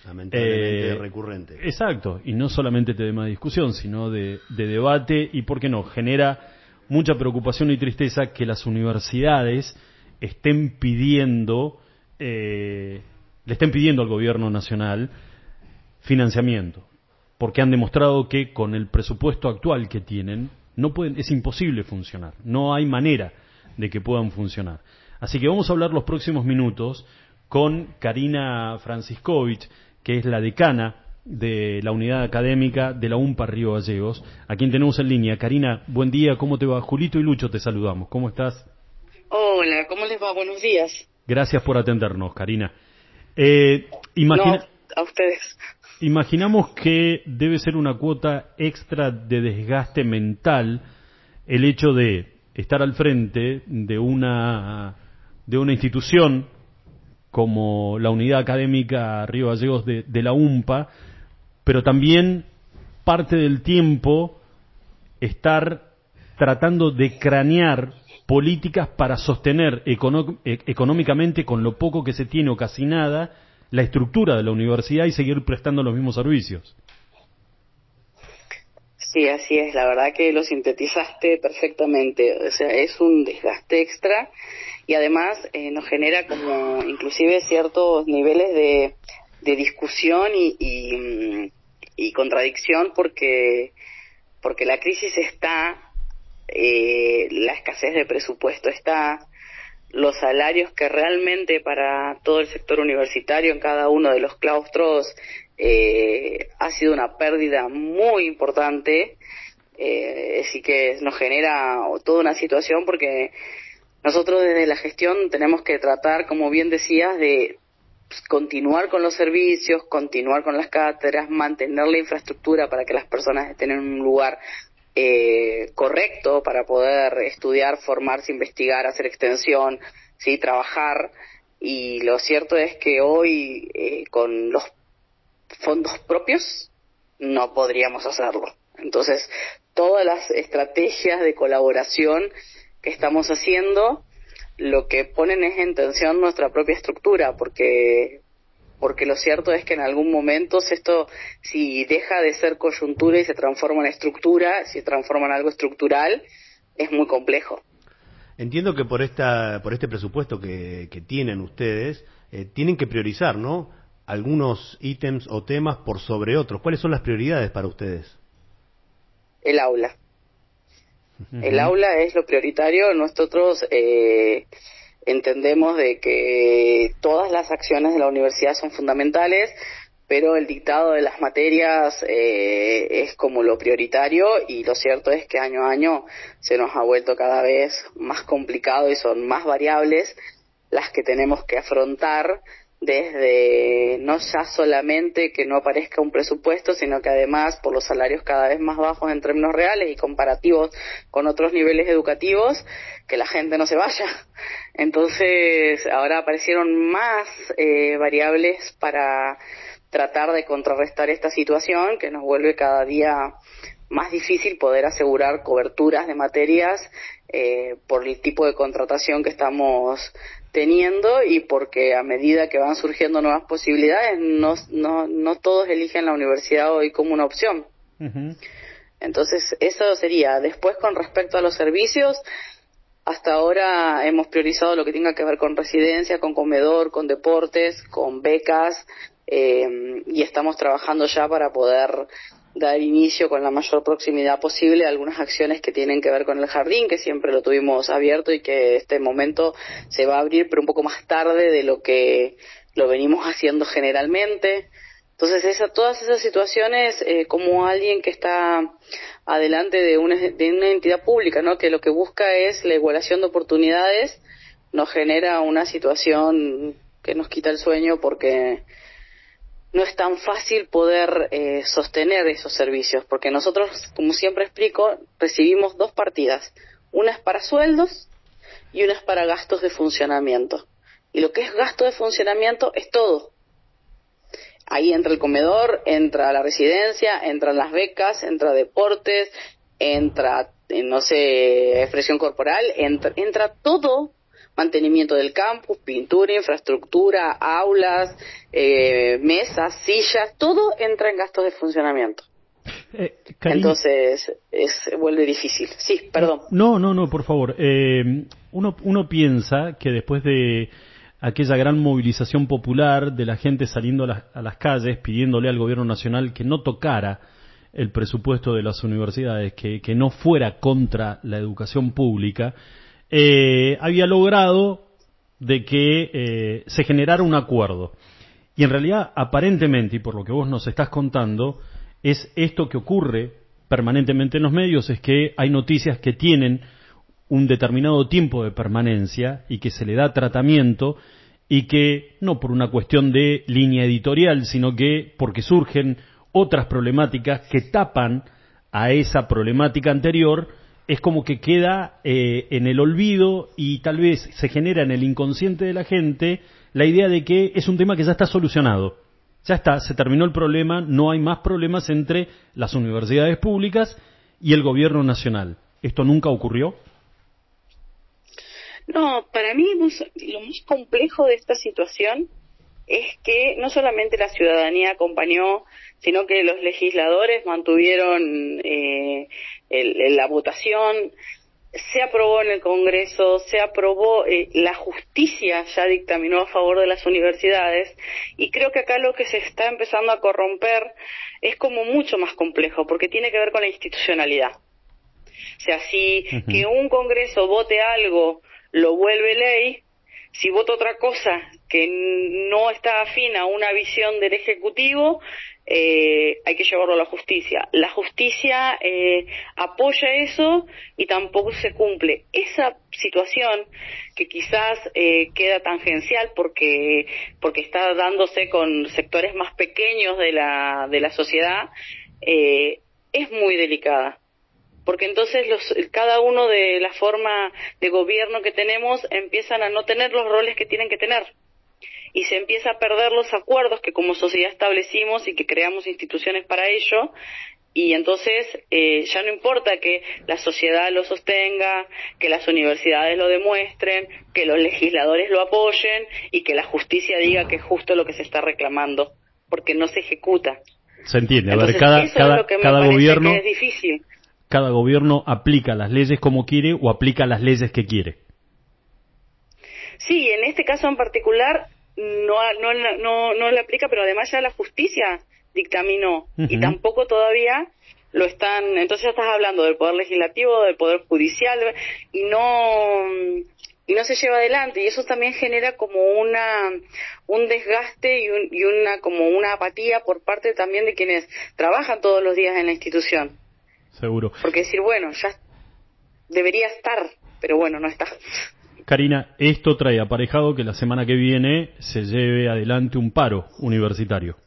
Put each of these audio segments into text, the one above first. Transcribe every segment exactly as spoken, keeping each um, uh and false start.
lamentablemente eh, recurrente. Exacto, y no solamente tema de discusión, sino de, de debate, y por qué no, genera mucha preocupación y tristeza que las universidades estén pidiendo, eh, le estén pidiendo al gobierno nacional financiamiento, porque han demostrado que con el presupuesto actual que tienen, no pueden, es imposible funcionar, no hay manera de que puedan funcionar. Así que vamos a hablar los próximos minutos con Karina Franciscovich, que es la decana de la unidad académica de la UMPA Río Gallegos, a quien tenemos en línea. Karina, buen día, ¿cómo te va? Julito y Lucho te saludamos, ¿cómo estás? Hola, ¿cómo les va? Buenos días. Gracias por atendernos, Karina. Eh, imagina... No, a ustedes. Imaginamos que debe ser una cuota extra de desgaste mental el hecho de estar al frente de una de una institución como la Unidad Académica Río Gallegos de, de la UMPA, pero también parte del tiempo estar tratando de cranear políticas para sostener econo- e- económicamente, con lo poco que se tiene o casi nada, la estructura de la universidad y seguir prestando los mismos servicios. Sí, así es, la verdad que lo sintetizaste perfectamente, o sea, es un desgaste extra y además eh, nos genera como inclusive ciertos niveles de, de discusión y, y, y contradicción porque, porque la crisis está, eh, la escasez de presupuesto está, los salarios que realmente para todo el sector universitario en cada uno de los claustros eh, ha sido una pérdida muy importante, eh, así que nos genera toda una situación porque nosotros desde la gestión tenemos que tratar, como bien decías, de continuar con los servicios, continuar con las cátedras, mantener la infraestructura para que las personas estén en un lugar Eh, correcto para poder estudiar, formarse, investigar, hacer extensión, sí, trabajar. Y lo cierto es que hoy eh, con los fondos propios no podríamos hacerlo. Entonces, todas las estrategias de colaboración que estamos haciendo, lo que ponen es en tensión nuestra propia estructura, porque porque lo cierto es que en algún momento esto, si deja de ser coyuntura y se transforma en estructura, si se transforma en algo estructural, es muy complejo. Entiendo que por esta por este presupuesto que, que tienen ustedes, eh, tienen que priorizar, ¿no?, algunos ítems o temas por sobre otros. ¿Cuáles son las prioridades para ustedes? El aula. Uh-huh. El aula es lo prioritario. Nosotros eh, entendemos de que todas las acciones de la universidad son fundamentales, pero el dictado de las materias eh, es como lo prioritario, y lo cierto es que año a año se nos ha vuelto cada vez más complicado y son más variables las que tenemos que afrontar, desde no ya solamente que no aparezca un presupuesto, sino que además por los salarios cada vez más bajos en términos reales y comparativos con otros niveles educativos, que la gente no se vaya. Entonces ahora aparecieron más eh, variables para tratar de contrarrestar esta situación que nos vuelve cada día más difícil poder asegurar coberturas de materias eh, por el tipo de contratación que estamos teniendo, y porque a medida que van surgiendo nuevas posibilidades, no, no, no todos eligen la universidad hoy como una opción. Uh-huh. Entonces, eso sería. Después, con respecto a los servicios, hasta ahora hemos priorizado lo que tenga que ver con residencia, con comedor, con deportes, con becas, eh, y estamos trabajando ya para poder dar inicio con la mayor proximidad posible a algunas acciones que tienen que ver con el jardín, que siempre lo tuvimos abierto y que este momento se va a abrir, pero un poco más tarde de lo que lo venimos haciendo generalmente. Entonces, esa, todas esas situaciones, eh, como alguien que está adelante de una, de una entidad pública, ¿no?, que lo que busca es la igualación de oportunidades, nos genera una situación que nos quita el sueño, porque no es tan fácil poder eh, sostener esos servicios, porque nosotros, como siempre explico, recibimos dos partidas. Una es para sueldos y una es para gastos de funcionamiento. Y lo que es gasto de funcionamiento es todo. Ahí entra el comedor, entra la residencia, entran las becas, entra deportes, entra, no sé, expresión corporal, entra, entra todo, mantenimiento del campus, pintura, infraestructura, aulas, eh, mesas, sillas, todo entra en gastos de funcionamiento. Eh, Karina, Entonces, es, vuelve difícil. Sí, perdón. No, no, no, por favor. Eh, uno, uno piensa que después de aquella gran movilización popular de la gente saliendo a las, a las calles pidiéndole al gobierno nacional que no tocara el presupuesto de las universidades, que, que no fuera contra la educación pública, eh, había logrado de que eh, se generara un acuerdo. Y en realidad, aparentemente, y por lo que vos nos estás contando, es esto que ocurre permanentemente en los medios, es que hay noticias que tienen un determinado tiempo de permanencia y que se le da tratamiento y que, no por una cuestión de línea editorial, sino que porque surgen otras problemáticas que tapan a esa problemática anterior, es como que queda eh, en el olvido y tal vez se genera en el inconsciente de la gente la idea de que es un tema que ya está solucionado. Ya está, se terminó el problema, no hay más problemas entre las universidades públicas y el gobierno nacional. ¿Esto nunca ocurrió? No, para mí lo más complejo de esta situación es que no solamente la ciudadanía acompañó, sino que los legisladores mantuvieron eh, el, el, la votación. Se aprobó en el Congreso, se aprobó, eh, la justicia ya dictaminó a favor de las universidades, y creo que acá lo que se está empezando a corromper es como mucho más complejo, porque tiene que ver con la institucionalidad. O sea, si uh-huh. que un Congreso vote algo, lo vuelve ley, si vota otra cosa que no está afín a una visión del Ejecutivo, eh, hay que llevarlo a la justicia. La justicia eh, apoya eso y tampoco se cumple. Esa situación que quizás eh, queda tangencial porque porque está dándose con sectores más pequeños de la de la sociedad, eh, es muy delicada. Porque entonces los, cada uno de la forma de gobierno que tenemos empiezan a no tener los roles que tienen que tener. Y se empieza a perder los acuerdos que como sociedad establecimos y que creamos instituciones para ello, y entonces eh, ya no importa que la sociedad lo sostenga, que las universidades lo demuestren, que los legisladores lo apoyen y que la justicia diga que es justo lo que se está reclamando, porque no se ejecuta. Se entiende, a entonces, ver, cada, eso cada, es lo que me cada parece gobierno... que es difícil. Cada gobierno aplica las leyes como quiere o aplica las leyes que quiere. Sí, en este caso en particular no no no no le aplica, pero además ya la justicia dictaminó uh-huh. y tampoco todavía lo están. Entonces ya estás hablando del poder legislativo, del poder judicial, y no y no se lleva adelante, y eso también genera como una un desgaste y, un, y una como una apatía por parte también de quienes trabajan todos los días en la institución. Seguro. Porque decir, bueno, ya debería estar, pero bueno, no está. Karina, esto trae aparejado que la semana que viene se lleve adelante un paro universitario.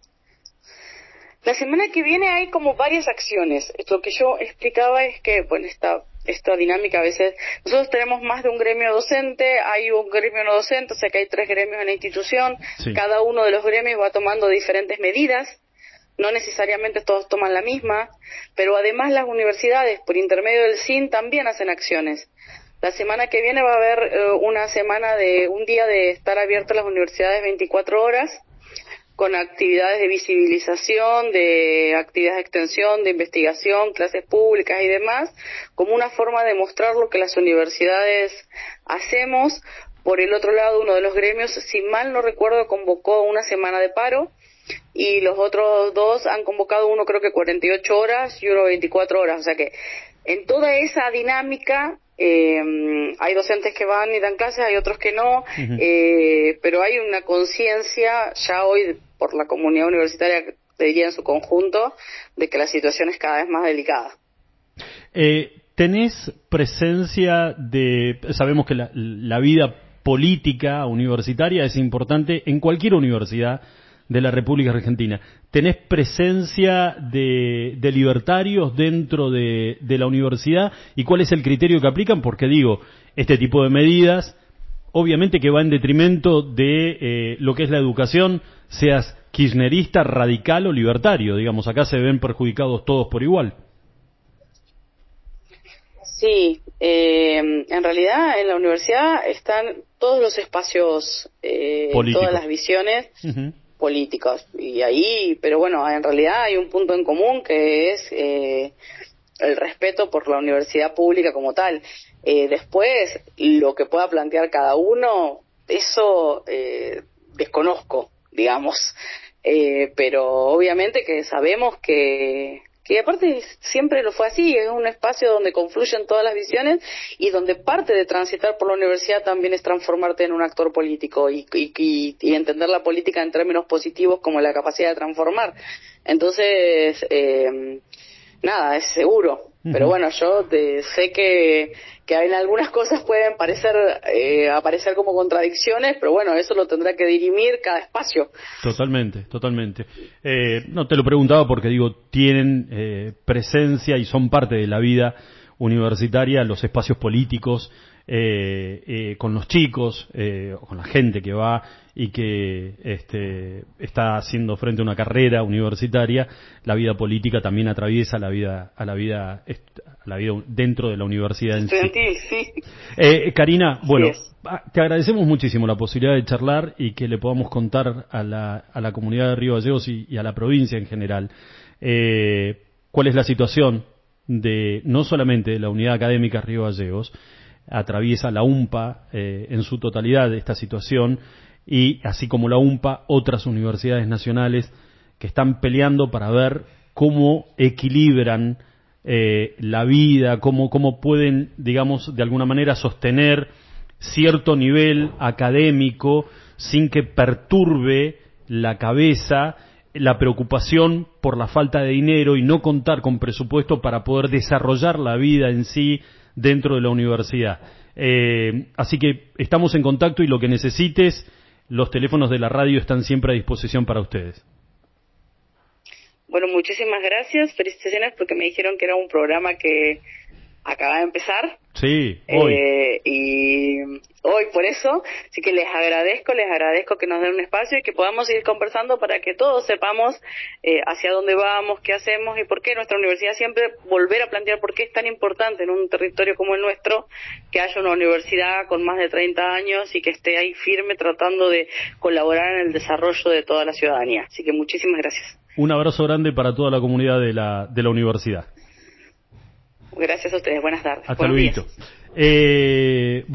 La semana que viene hay como varias acciones. Lo que yo explicaba es que, bueno, esta, esta dinámica a veces... Nosotros tenemos más de un gremio docente, hay un gremio no docente, o sea que hay tres gremios en la institución. Sí. Cada uno de los gremios va tomando diferentes medidas. No necesariamente todos toman la misma, pero además las universidades, por intermedio del S I N, también hacen acciones. La semana que viene va a haber eh, una semana de, un día de estar abiertas las universidades veinticuatro horas, con actividades de visibilización, de actividades de extensión, de investigación, clases públicas y demás, como una forma de mostrar lo que las universidades hacemos. Por el otro lado, uno de los gremios, si mal no recuerdo, convocó una semana de paro, y los otros dos han convocado, uno creo que cuarenta y ocho horas y uno veinticuatro horas. O sea que en toda esa dinámica eh, hay docentes que van y dan clases, hay otros que no, uh-huh. eh, pero hay una conciencia ya hoy por la comunidad universitaria, te diría en su conjunto, de que la situación es cada vez más delicada. Eh, ¿Tenés presencia de... Sabemos que la, la vida política universitaria es importante en cualquier universidad de la República Argentina. ¿Tenés presencia de, de libertarios dentro de, de la universidad? ¿Y cuál es el criterio que aplican? Porque digo, este tipo de medidas, obviamente que va en detrimento de eh, lo que es la educación, seas kirchnerista, radical o libertario. Digamos, acá se ven perjudicados todos por igual. Sí, eh, en realidad en la universidad están todos los espacios, eh, todas las visiones uh-huh. políticas, y ahí, pero bueno, en realidad hay un punto en común que es eh, el respeto por la universidad pública como tal. Eh, después, lo que pueda plantear cada uno, eso eh, desconozco, digamos, eh, pero obviamente que sabemos que que aparte siempre lo fue así, es un espacio donde confluyen todas las visiones y donde parte de transitar por la universidad también es transformarte en un actor político y, y, y, y entender la política en términos positivos como la capacidad de transformar. Entonces, eh, nada, es seguro. Uh-huh. Pero bueno, yo te, sé que, que en algunas cosas pueden parecer eh, aparecer como contradicciones, pero bueno, eso lo tendrá que dirimir cada espacio. Totalmente, totalmente. Eh, no te lo preguntaba porque digo, tienen eh, presencia y son parte de la vida universitaria, los espacios políticos, eh, eh, con los chicos, eh, con la gente que va y que este, está haciendo frente a una carrera universitaria. La vida política también atraviesa la vida, a la vida, a la vida dentro de la universidad en sí. sí. Eh, Karina, bueno, te agradecemos muchísimo la posibilidad de charlar y que le podamos contar a la, a la comunidad de Río Gallegos y, y a la provincia en general eh, cuál es la situación de no solamente de la unidad académica Río Gallegos. Atraviesa la UMPA eh, en su totalidad de esta situación, y así como la UMPA, otras universidades nacionales que están peleando para ver cómo equilibran eh, la vida, cómo, cómo pueden, digamos, de alguna manera sostener cierto nivel académico sin que perturbe la cabeza, la preocupación por la falta de dinero y no contar con presupuesto para poder desarrollar la vida en sí dentro de la universidad. Eh, así que estamos en contacto y lo que necesites, los teléfonos de la radio están siempre a disposición para ustedes. Bueno, muchísimas gracias, felicitaciones porque me dijeron que era un programa que acaba de empezar. Sí, hoy. Eh, y hoy por eso, así que les agradezco, les agradezco que nos den un espacio y que podamos seguir conversando para que todos sepamos eh, hacia dónde vamos, qué hacemos y por qué nuestra universidad, siempre volver a plantear por qué es tan importante en un territorio como el nuestro que haya una universidad con más de treinta años y que esté ahí firme tratando de colaborar en el desarrollo de toda la ciudadanía. Así que muchísimas gracias. Un abrazo grande para toda la comunidad de la, de la universidad. Gracias a ustedes, buenas tardes. Hasta luego. Eh...